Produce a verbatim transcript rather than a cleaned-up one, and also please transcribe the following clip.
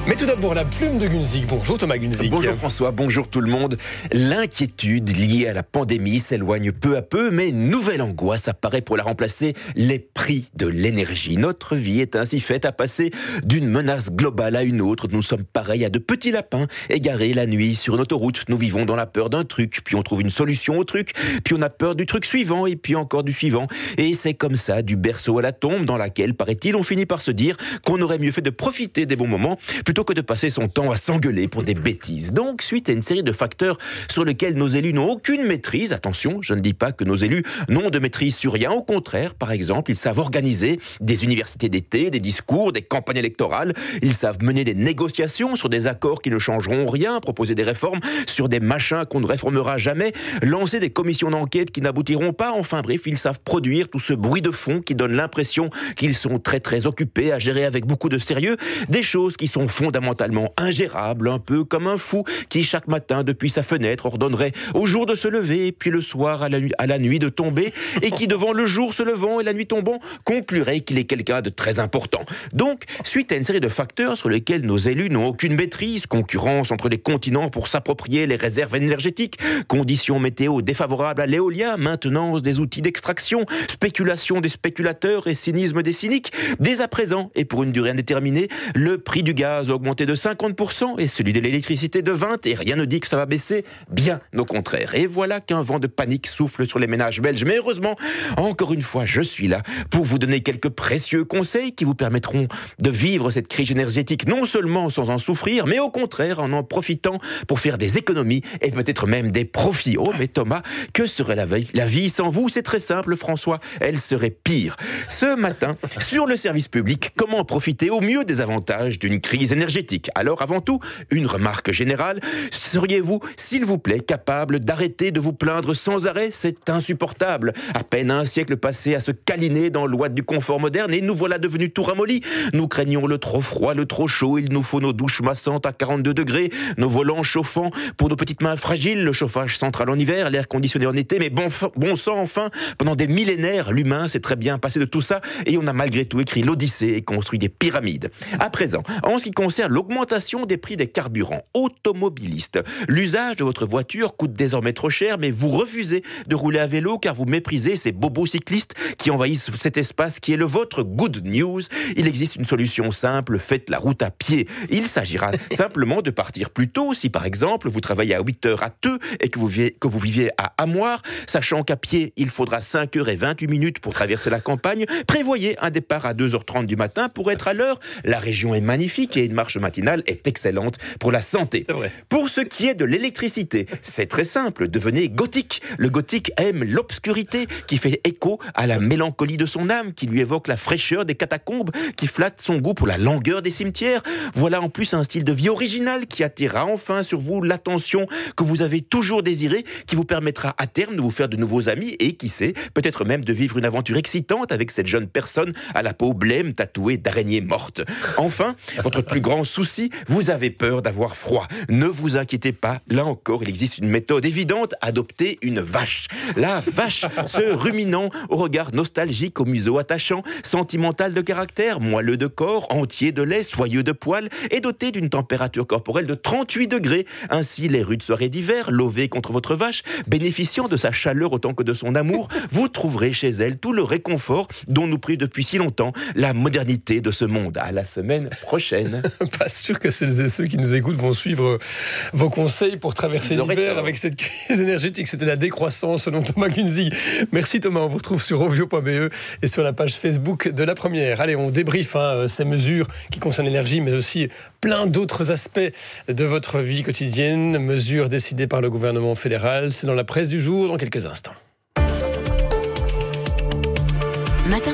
Mais tout d'abord, la plume de Gunzig. Bonjour Thomas Gunzig. Bonjour François, bonjour tout le monde. L'inquiétude liée à la pandémie s'éloigne peu à peu, mais une nouvelle angoisse apparaît pour la remplacer, les prix de l'énergie. Notre vie est ainsi faite à passer d'une menace globale à une autre. Nous sommes pareils à de petits lapins égarés la nuit sur une autoroute. Nous vivons dans la peur d'un truc, puis on trouve une solution au truc, puis on a peur du truc suivant, et puis encore du suivant. Et c'est comme ça, du berceau à la tombe, dans laquelle, paraît-il, on finit par se dire qu'on aurait mieux fait de profiter des bons moments, plutôt que de passer son temps à s'engueuler pour des bêtises. Donc, suite à une série de facteurs sur lesquels nos élus n'ont aucune maîtrise, attention, je ne dis pas que nos élus n'ont de maîtrise sur rien, au contraire, par exemple, ils savent organiser des universités d'été, des discours, des campagnes électorales, ils savent mener des négociations sur des accords qui ne changeront rien, proposer des réformes sur des machins qu'on ne réformera jamais, lancer des commissions d'enquête qui n'aboutiront pas, enfin bref, ils savent produire tout ce bruit de fond qui donne l'impression qu'ils sont très très occupés à gérer avec beaucoup de sérieux des choses qui sont fondamentalement ingérable, un peu comme un fou qui chaque matin depuis sa fenêtre ordonnerait au jour de se lever, puis le soir à la, nuit, à la nuit de tomber, et qui devant le jour se levant et la nuit tombant conclurait qu'il est quelqu'un de très important. Donc, suite à une série de facteurs sur lesquels nos élus n'ont aucune maîtrise, concurrence entre les continents pour s'approprier les réserves énergétiques, conditions météo défavorables à l'éolien, maintenance des outils d'extraction, spéculation des spéculateurs et cynisme des cyniques, dès à présent et pour une durée indéterminée, le prix du gaz a augmenté de cinquante pour cent et celui de l'électricité de vingt pour cent, et rien ne dit que ça va baisser, bien au contraire. Et voilà qu'un vent de panique souffle sur les ménages belges. Mais heureusement, encore une fois, je suis là pour vous donner quelques précieux conseils qui vous permettront de vivre cette crise énergétique non seulement sans en souffrir, mais au contraire en en profitant pour faire des économies et peut-être même des profits. Oh mais Thomas, que serait la vie, la vie sans vous? C'est très simple François, elle serait pire. Ce matin, sur le service public, comment profiter au mieux des avantages d'une crise énergétique? Alors avant tout, une remarque générale, seriez-vous, s'il vous plaît, capable d'arrêter de vous plaindre sans arrêt? C'est insupportable. À peine un siècle passé à se câliner dans l'ouate du confort moderne et nous voilà devenus tout ramollis. Nous craignons le trop froid, le trop chaud, il nous faut nos douches massantes à quarante-deux degrés, nos volants chauffants pour nos petites mains fragiles, le chauffage central en hiver, l'air conditionné en été, mais bon, bon sang enfin, pendant des millénaires, l'humain s'est très bien passé de tout ça et on a malgré tout écrit l'Odyssée et construit des pyramides. À présent, en ce qui concerne l'augmentation des prix des carburants, automobilistes, l'usage de votre voiture coûte désormais trop cher, mais vous refusez de rouler à vélo car vous méprisez ces bobos cyclistes qui envahissent cet espace qui est le vôtre. Good news, il existe une solution simple, faites la route à pied. Il s'agira simplement de partir plus tôt si par exemple vous travaillez à huit heures à Theux et que vous viviez, que vous viviez à Amoir, sachant qu'à pied il faudra cinq heures vingt-huit minutes pour traverser la campagne, prévoyez un départ à deux heures trente du matin pour être à l'heure. La région est magnifique et une marche matinale est excellente pour la santé. C'est vrai. Pour ce qui est de l'électricité, c'est très simple, devenez gothique. Le gothique aime l'obscurité qui fait écho à la mélancolie de son âme, qui lui évoque la fraîcheur des catacombes, qui flatte son goût pour la langueur des cimetières. Voilà en plus un style de vie original qui attirera enfin sur vous l'attention que vous avez toujours désirée, qui vous permettra à terme de vous faire de nouveaux amis et qui sait, peut-être même de vivre une aventure excitante avec cette jeune personne à la peau blême tatouée d'araignée morte. Enfin, votre plus grand souci, vous avez peur d'avoir froid. Ne vous inquiétez pas, là encore, il existe une méthode évidente, adoptez une vache. La vache, ce ruminant au regard nostalgique, au museau attachant, sentimental de caractère, moelleux de corps, entier de lait, soyeux de poils, et doté d'une température corporelle de trente-huit degrés. Ainsi, les rudes soirées d'hiver, lovées contre votre vache, bénéficiant de sa chaleur autant que de son amour, vous trouverez chez elle tout le réconfort dont nous prive depuis si longtemps la modernité de ce monde. À la semaine prochaine. Pas sûr que celles et ceux qui nous écoutent vont suivre vos conseils pour traverser l'hiver avec cette crise énergétique. C'était la décroissance selon Thomas Gunzig. Merci Thomas, on vous retrouve sur ovio point b e et sur la page Facebook de La Première. Allez, on débriefe hein, ces mesures qui concernent l'énergie, mais aussi plein d'autres aspects de votre vie quotidienne. Mesures décidées par le gouvernement fédéral. C'est dans la presse du jour dans quelques instants. Matin